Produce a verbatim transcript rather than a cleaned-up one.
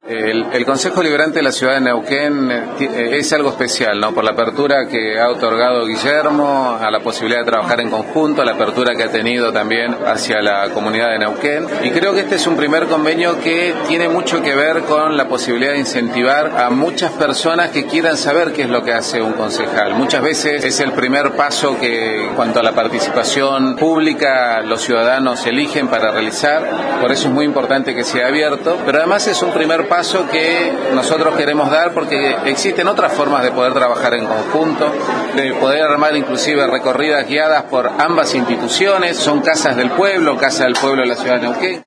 El, el Consejo Deliberante de la Ciudad de Neuquén eh, es algo especial, ¿no? Por la apertura que ha otorgado Guillermo, a la posibilidad de trabajar en conjunto, a la apertura que ha tenido también hacia la comunidad de Neuquén. Y creo que este es un primer convenio que tiene mucho que ver con la posibilidad de incentivar a muchas personas que quieran saber qué es lo que hace un concejal. Muchas veces es el primer paso que, en cuanto a la participación pública, los ciudadanos eligen para realizar. Por eso es muy importante que sea abierto, pero además es un primer paso paso que nosotros queremos dar porque existen otras formas de poder trabajar en conjunto, de poder armar inclusive recorridas guiadas por ambas instituciones. Son casas del pueblo, Casa del Pueblo de la Ciudad de Neuquén.